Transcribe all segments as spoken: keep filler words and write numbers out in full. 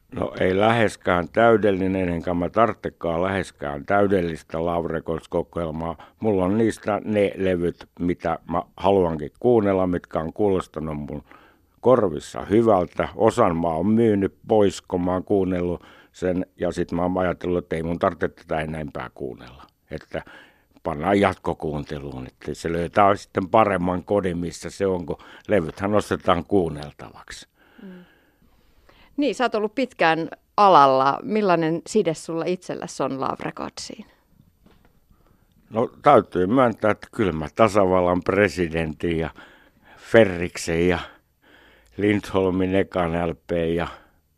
No ei läheskään täydellinen, enkä mä tarvitsekaan läheskään täydellistä Love Records-kokoelmaa. Mulla on niistä ne levyt, mitä mä haluankin kuunnella, mitkä on kuulostanut mun korvissa hyvältä. Osan mä oon myynyt pois, kun mä oon kuunnellut sen, ja sitten mä oon ajatellut, että ei mun tarvitse tätä enempää kuunnella. Että pannaan jatkokuunteluun, että se löytää sitten paremman kodin, missä se on, kun levythän ostetaan kuunneltavaksi. Mm. Niin, sä oot ollut pitkään alalla. Millainen side sulla itselläsi on Love Recordsiin? No täytyy myöntää, että kyllä mä tasavallan presidentin ja Ferriksen ja Lindholmin ekan L P ja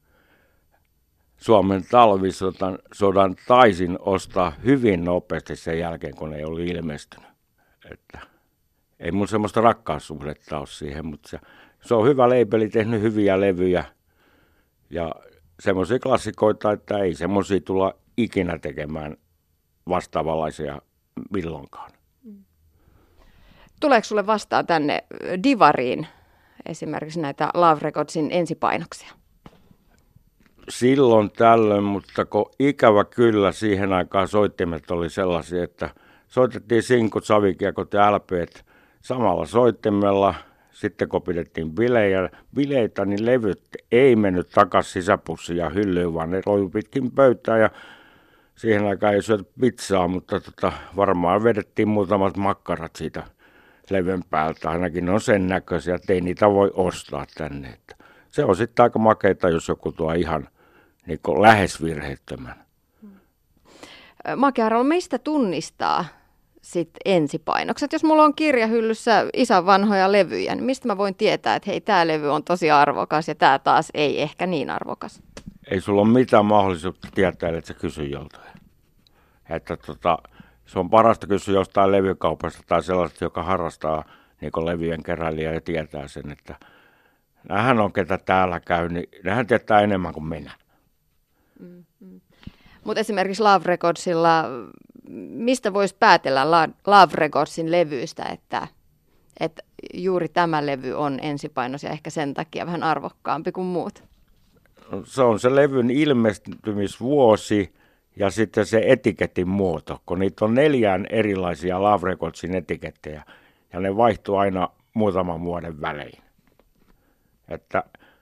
Suomen talvisodan sodan taisin ostaa hyvin nopeasti sen jälkeen, kun ei ollut ilmestynyt. Että ei mun semmoista rakkaussuhdetta ole siihen, mutta se, se on hyvä leipeli, tehnyt hyviä levyjä ja semmoisia klassikoita, että ei semmoisia tulla ikinä tekemään vastaavanlaisia milloinkaan. Tuleeko sulle vastaan tänne Divariin esimerkiksi näitä Love Recordsin ensipainoksia? Silloin tällöin, mutta kun ikävä kyllä siihen aikaan soittimet oli sellaisia, että soitettiin sinkut, savikiekot ja L P:t samalla soittimella. Sitten kun pidettiin bilejä, bileitä, niin levyt ei mennyt takaisin sisäpussiin ja hyllyyn, vaan ne loivu pitkin pöytää ja siihen aikaan ei syöty pizzaa, mutta tota, varmaan vedettiin muutamat makkarat siitä levyn päältä. Ainakin ne on sen näköisiä, että ei niitä voi ostaa tänne. Että se on sitten aika makeita, jos joku tuo ihan niin kuin lähes virheettömän. Make Arvola, mistä tunnistaa sit ensipainokset? Jos mulla on kirjahyllyssä isän vanhoja levyjä, niin mistä mä voin tietää, että hei, tämä levy on tosi arvokas ja tämä taas ei ehkä niin arvokas? Ei sulla ole mitään mahdollisuutta tietää, että sä kysy joltain. Että tota, se on parasta kysyä jostain levykaupasta tai sellaista, joka harrastaa niin kuin levyjen keräilijä ja tietää sen, että nämähän on, ketä täällä käy, niin nehän tietää enemmän kuin minä. Mm-hmm. Mutta esimerkiksi Love Recordsilla, mistä voisi päätellä Love Recordsin levyistä, että, että juuri tämä levy on ensipainos ja ehkä sen takia vähän arvokkaampi kuin muut? Se on se levyn ilmestymisvuosi ja sitten se etiketin muoto, kun niitä on neljään erilaisia Love Recordsin etikettejä ja ne vaihtuu aina muutaman vuoden välein. Että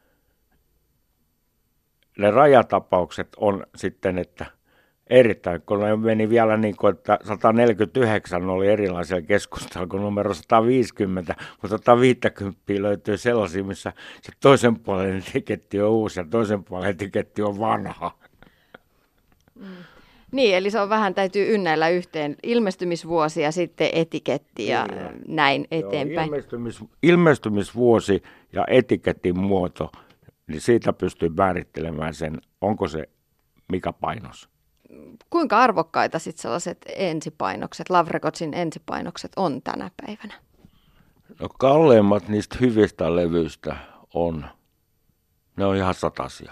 ne rajatapaukset on sitten, että erittäin, kun ne meni vielä niin kuin, että sata neljäkymmentäyhdeksän oli erilaisia keskustelua kuin numero sata viisikymmentä, mutta sata viisikymmentä löytyy sellaisia, missä se toisen puolen etiketti on uusi ja toisen puolen etiketti on vanha. Mm. Niin, eli se on vähän, täytyy ynnäillä yhteen ilmestymisvuosi ja sitten etiketti ja Kyllä. näin eteenpäin. Joo, ilmestymis, ilmestymisvuosi ja etiketin muoto, niin siitä pystyy määrittelemään sen, onko se mikä painos. Kuinka arvokkaita sitten sellaiset ensipainokset, Love Recordsin ensipainokset on tänä päivänä? No kalleimmat niistä hyvistä levyistä on, ne on ihan satasia.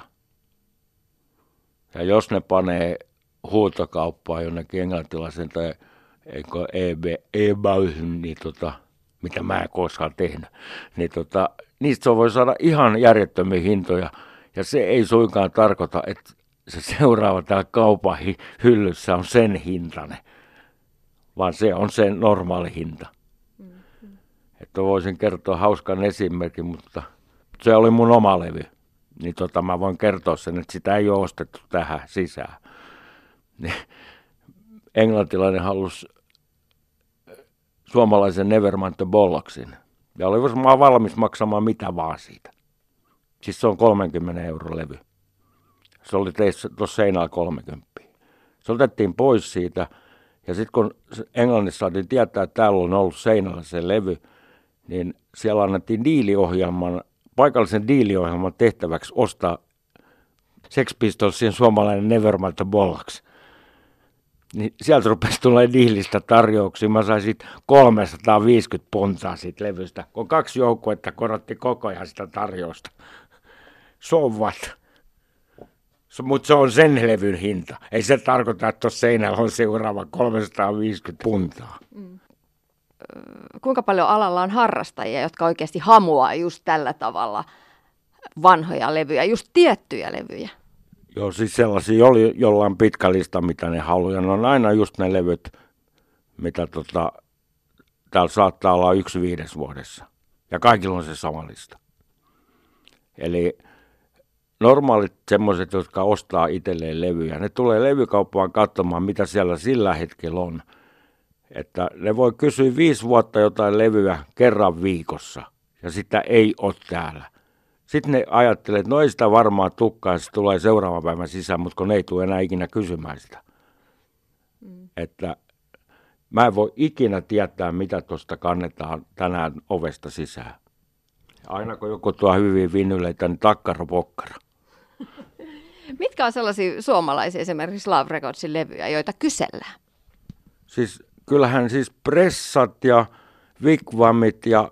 Ja jos ne panee huutokauppaan jonnekin englantilaisen tai eBayhin, niin tota, mitä mä en koskaan tehnyt, niin tota, niistä se voi saada ihan järjettömiä hintoja. Ja se ei suinkaan tarkoita, että se seuraava täällä kaupan hyllyssä on sen hintainen, vaan se on sen normaali hinta. Mm-hmm. Että voisin kertoa hauskan esimerkin, mutta se oli mun oma levy. Niin tota, mä voin kertoa sen, että sitä ei ole ostettu tähän sisään. Englantilainen halusi suomalaisen Nevermind the Bollocksin. Ja oli varmaan valmis maksamaan mitä vaan siitä. Siis se on kolmekymmentä euro levy. Se oli tuossa seinällä kolmekymmentä. Se otettiin pois siitä. Ja sitten kun Englannissa saatiin tietää, että täällä on ollut seinällä se levy, niin siellä annettiin diiliohjelman, paikallisen diiliohjelman tehtäväksi ostaa Sex Pistolsien suomalainen Nevermind the Bollocks. Niin sieltä rupesi tulemaan diilistä tarjouksia. Mä sain siitä kolmesataaviisikymmentä puntaa siitä levystä, kun kaksi joukkuetta korotti koko ajan sitä tarjousta. So what? Mutta se on sen levyn hinta. Ei se tarkoita, että tuossa seinällä on seuraava kolmesataaviisikymmentä puntaa. Mm. Kuinka paljon alalla on harrastajia, jotka oikeasti hamuaa just tällä tavalla vanhoja levyjä, just tiettyjä levyjä? Joo, siis sellaisia oli jollain pitkä lista, mitä ne haluaa. Ne on aina just ne levyt, mitä tota, täällä saattaa olla yksi viides vuodessa. Ja kaikilla on se sama lista. Eli normaalit semmoiset, jotka ostaa itselleen levyjä, ne tulee levykauppaan katsomaan, mitä siellä sillä hetkellä on. Että ne voi kysyä viisi vuotta jotain levyä kerran viikossa, ja sitä ei ole täällä. Sitten ne ajattelee, että no ei sitä varmaan tukkaa, ja se tulee seuraavan päivän sisään, mutta kun ne ei tule enää ikinä kysymään sitä. Mm. Että mä en voi ikinä tietää, mitä tuosta kannetaan tänään ovesta sisään. Aina kun joku tuo hyviä vinyleitä, niin takkara pokkara. Mitkä on sellaisia suomalaisia esimerkiksi Love Recordsin levyjä, joita kysellään? Siis kyllähän siis Pressat ja Wigwamit ja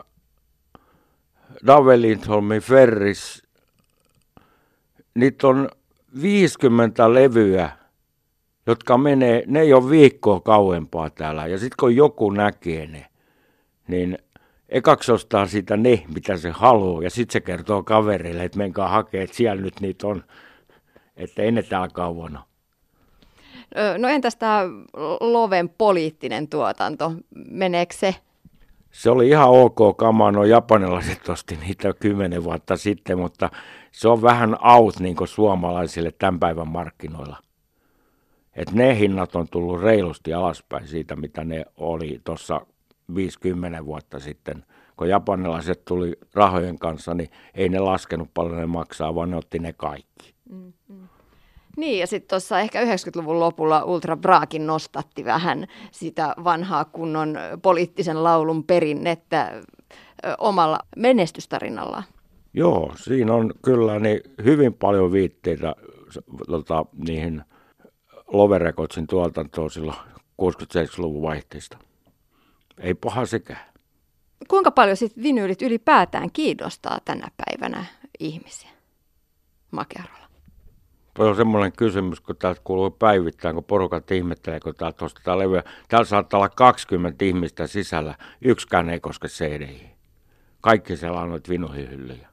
Dave Lindholmin Ferris, niitä on viisikymmentä levyä, jotka menee, ne ei ole viikkoa kauempaa täällä. Ja sitten kun joku näkee ne, niin ekaksi ostaa siitä ne, mitä se haluaa, ja sitten se kertoo kavereille, että menkää hakemaan, että siellä nyt niitä on, että ei ne täällä kauan ole. No entäs tämä Loven poliittinen tuotanto, meneekö se? Se oli ihan ok kamaa, no japanilaiset osti niitä kymmenen vuotta sitten, mutta se on vähän out niin kuin suomalaisille tämän päivän markkinoilla. Et ne hinnat on tullut reilusti alaspäin siitä, mitä ne oli tuossa viisikymmentä vuotta sitten. Kun japanilaiset tuli rahojen kanssa, niin ei ne laskenut paljon ne maksaa, vaan ne otti ne kaikki. Mm-hmm. Niin, ja sitten tuossa ehkä yhdeksänkymmentäluvun lopulla Ultra Braakin nostatti vähän sitä vanhaa kunnon poliittisen laulun perinnettä ö, omalla menestystarinallaan. Joo, siinä on kyllä niin hyvin paljon viitteitä tota, niihin Love Recordsin tuotantoon silloin kuusikymmentä-seitsemänkymmentäluvun vaihteista. Ei paha sekään. Kuinka paljon sitten vinyylit ylipäätään kiinnostaa tänä päivänä ihmisiä, Makerolla? Tuo on semmoinen kysymys, kun täältä kuuluu päivittäin, kun porukat ihmettelee, kun täältä ostetaan levyä. Täällä saattaa olla kaksikymmentä ihmistä sisällä, yksikään ei koske C D-ihin. Kaikki siellä on noita vinyhihyllyjä.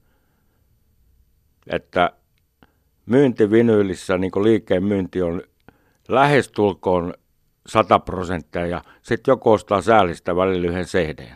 Että myynti vinyylissä, niin kuin liikkeen myynti on lähestulkoon sata prosenttia, ja sitten joku ostaa säällistä välillä yhden C D:n.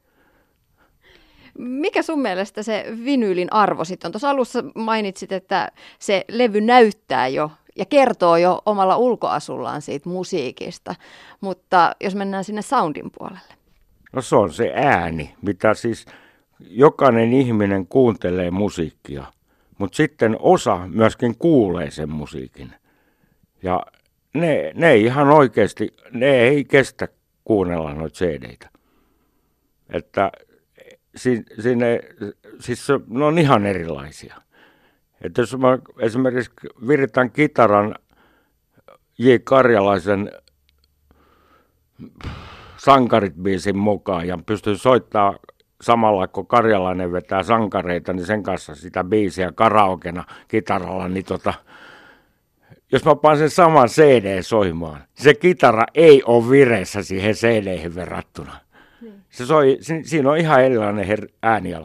Mikä sun mielestä se vinyylin arvo sitten on? Tuossa alussa mainitsit, että se levy näyttää jo ja kertoo jo omalla ulkoasullaan siitä musiikista, mutta jos mennään sinne soundin puolelle. No se on se ääni, mitä siis jokainen ihminen kuuntelee musiikkia, mutta sitten osa myöskin kuulee sen musiikin. Ja ne, ne ei ihan oikeasti, ne ei kestä kuunnella noita C D:itä. Että Sinne, siis ne on ihan erilaisia. Että jos mä esimerkiksi viritän kitaran J. Karjalaisen Sankarit-biisin mukaan ja pystyn soittamaan samalla, kun Karjalainen vetää sankareita, niin sen kanssa sitä biisiä karaokena kitaralla, niin tota, jos mä panen sen saman C D soimaan, se kitara ei ole vireessä siihen C D:hen verrattuna. Se soi, siinä on ihan erilainen her- ääniala.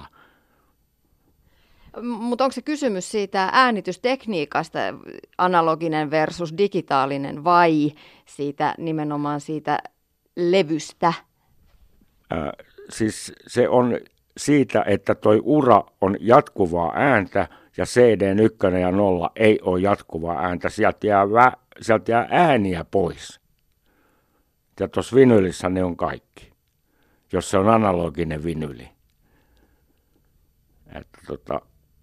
Mutta onko se kysymys siitä äänitystekniikasta, analoginen versus digitaalinen, vai siitä nimenomaan siitä levystä? Äh, siis se on siitä, että toi ura on jatkuvaa ääntä ja C D:n ykkönen ja nolla ei ole jatkuvaa ääntä. Sieltä jää, vä- sieltä jää ääniä pois. Ja tuossa vinylissä ne on kaikki, jos se on analoginen vinyli. Että tota,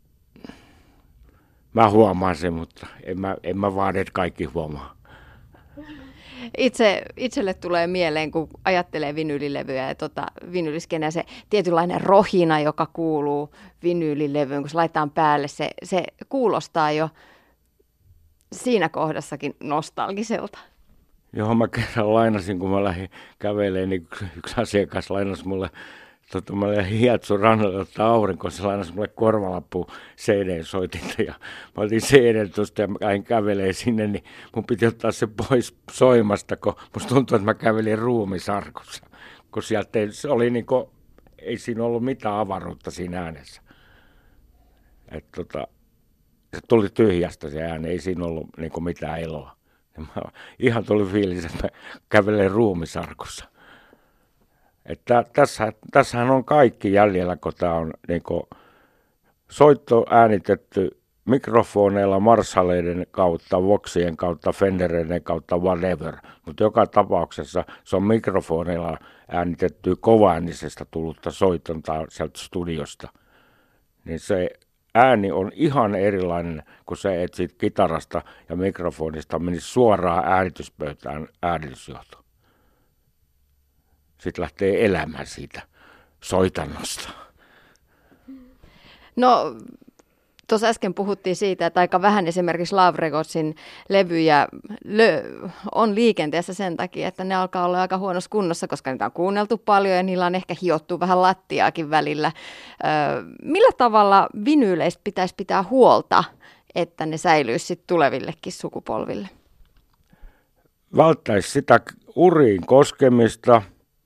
mä huomaan sen, mutta en mä, en mä vaadi, että kaikki huomaa. Itse, itselle tulee mieleen, kun ajattelee vinylilevyjä ja tota, vinyliskenä se tietynlainen rohina, joka kuuluu vinyylilevyyn, kun se laitetaan päälle. Se, se kuulostaa jo siinä kohdassakin nostalgiselta. Joo, mä kerran lainasin, kun mä lähdin kävelemään, niin yksi, yksi asiakas lainasi mulle, tota, mä lähdin Hietsun rannalle ottaa aurinkoon, se lainasi mulle korvalappuun C D-soitinta, ja mä otin C D tuosta ja mä lähdin kävelemään sinne, niin mun piti ottaa se pois soimasta, kun musta tuntuu, että mä kävelin ruumisarkussa, kun sieltä ei, se oli niin kuin, ei siinä ollut mitään avaruutta siinä äänessä. Et tota, Se tuli tyhjästä se ääni, ei siinä ollut niin kuin mitään eloa. Ihan tuli fiilis, että kävelee ruumisarkussa. Että tässä, tässähän on kaikki jäljellä, kun tämä on niin kuin soitto äänitetty mikrofoneilla, Marshallien kautta, Voxien kautta, Fendereiden kautta, whatever. Mutta joka tapauksessa se on mikrofoneilla äänitetty kovaäänisestä tullutta soitontaa sieltä studiosta. Niin se ääni on ihan erilainen kuin se, että siitä kitarasta ja mikrofonista menisi suoraan äänityspöytään äänitysjohto. Sitten lähtee elämään siitä soitannosta. No, tuossa äsken puhuttiin siitä, että aika vähän esimerkiksi Love Recordsin levyjä lö- on liikenteessä sen takia, että ne alkaa olla aika huonossa kunnossa, koska niitä on kuunneltu paljon ja niillä on ehkä hiottu vähän lattiaakin välillä. Öö, millä tavalla vinyyleistä pitäisi pitää huolta, että ne säilyisi sit tulevillekin sukupolville? Välttäisi sitä uriin koskemista.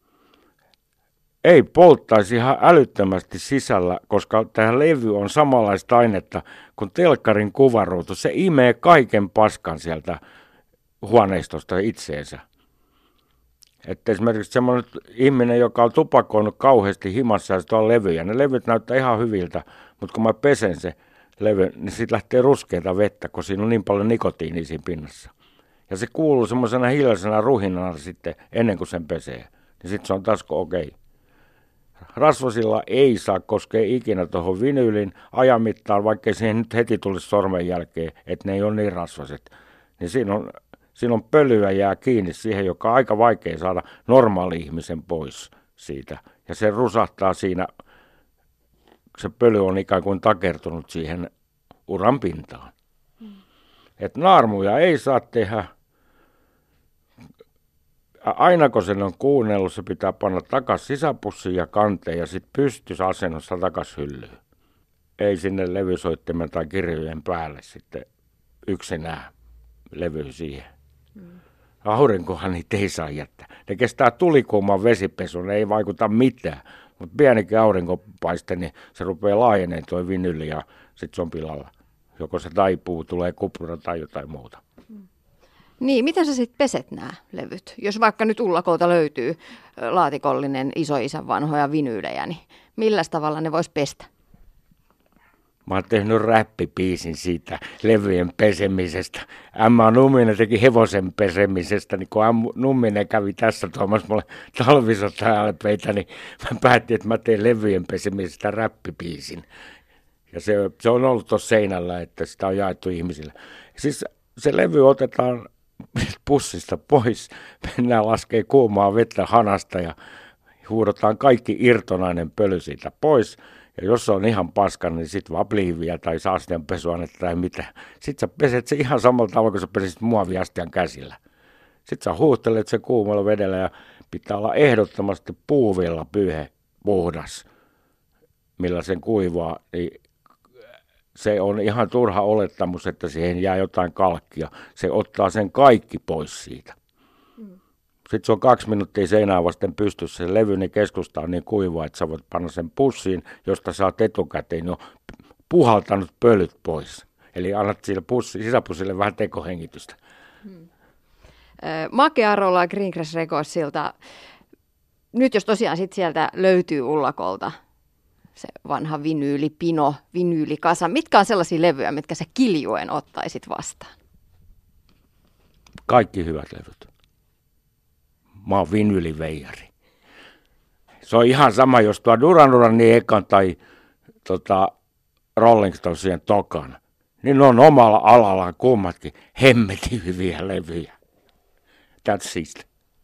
Ei polttaisi ihan älyttömästi sisällä, koska tämä levy on samanlaista ainetta kuin telkkarin kuvaruutu. Se imee kaiken paskan sieltä huoneistosta itseensä. Että esimerkiksi semmoinen ihminen, joka on tupakoinut kauheasti himassa ja sitten on levyjä. Ne levyt näyttää ihan hyviltä, mutta kun mä pesen se levy, niin siitä lähtee ruskeata vettä, kun siinä on niin paljon nikotiinia siinä pinnassa. Ja se kuuluu semmoisena hiljaisena ruhinana sitten ennen kuin sen pesee. Niin sitten se on taas okei. Okay. Rasvasilla ei saa koskea ikinä tuohon vinyylin ajan mittaan, vaikkei siihen nyt heti tulisi sormen jälkeen, että ne ei ole niin rasvaset. Niin siinä on, siinä on pölyä jää kiinni siihen, joka on aika vaikea saada normaali-ihmisen pois siitä. Ja se rusahtaa siinä, se pöly on ikään kuin takertunut siihen uran pintaan. Mm. Että naarmuja ei saa tehdä. Aina kun sen on kuunnellut, se pitää panna takas sisäpussiin ja kanteen ja sitten pystysasennossa takas hyllyyn. Ei sinne levysoittimen tai kirjojen päälle sitten yksinään levy siihen. Mm. Aurinkohan niitä ei saa jättää. Ne kestää tulikuuman vesipesun, ei vaikuta mitään. Mutta pienikin aurinkopaiste, niin se rupeaa laajeneen tuo vinyli ja sitten se on pilalla. Joko se taipuu, tulee kupura tai jotain muuta. Mm. Niin, miten sä sitten peset nämä levyt? Jos vaikka nyt Ullakolta löytyy laatikollinen isoisän vanhoja vinyylejä, niin millä tavalla ne vois pestä? Mä oon tehnyt räppipiisin siitä levyjen pesemisestä. Emma Numminen teki hevosen pesemisestä, niin kun Emma Numminen kävi tässä tuomassa mulle talvisota-alpeita, niin mä päätin, että mä teen levyjen pesemisestä räppipiisin. Ja se, se on ollut tuossa seinällä, että sitä on jaettu ihmisille. Siis se levy otetaan pussista pois, mennään laskee kuumaa vettä hanasta ja huudotaan kaikki irtonainen pöly siitä pois. Ja jos se on ihan paska, niin sit vaan pliiviä tai saastian pesuainetta tai mitä. Sitten sä peset se ihan samalla tavalla, kun sä pesit muoviastian käsillä. Sitten sä huuhtelet se kuumalla vedellä ja pitää olla ehdottomasti puuvilla pyyhe puhdas, millä sen kuivaa. Niin se on ihan turha olettamus, että siihen jää jotain kalkkia. Se ottaa sen kaikki pois siitä. Mm. Sitten se on kaksi minuuttia seinää vasten pystyssä se levy, niin keskusta on niin kuivaa, että sä voit panna sen pussiin, josta saat etukäteen jo puhaltanut pölyt pois. Eli annat sille pussi, sisäpussille vähän tekohengitystä. Hmm. Make Arola Greengrass Recordsilta. Nyt jos tosiaan sit sieltä löytyy Ullakolta se vanha vinyylipino, vinyylikasa. Mitkä on sellaisia levyjä, mitkä sä kiljuen ottaisit vastaan? Kaikki hyvät levyt. Mä oon vinyyliveijari. Se on ihan sama, jos tuo Duran Duranin ekan tai tota, Rolling Stonesien tokan. Niin ne on omalla alallaan kummatkin hemmetin hyviä levyjä. That's it.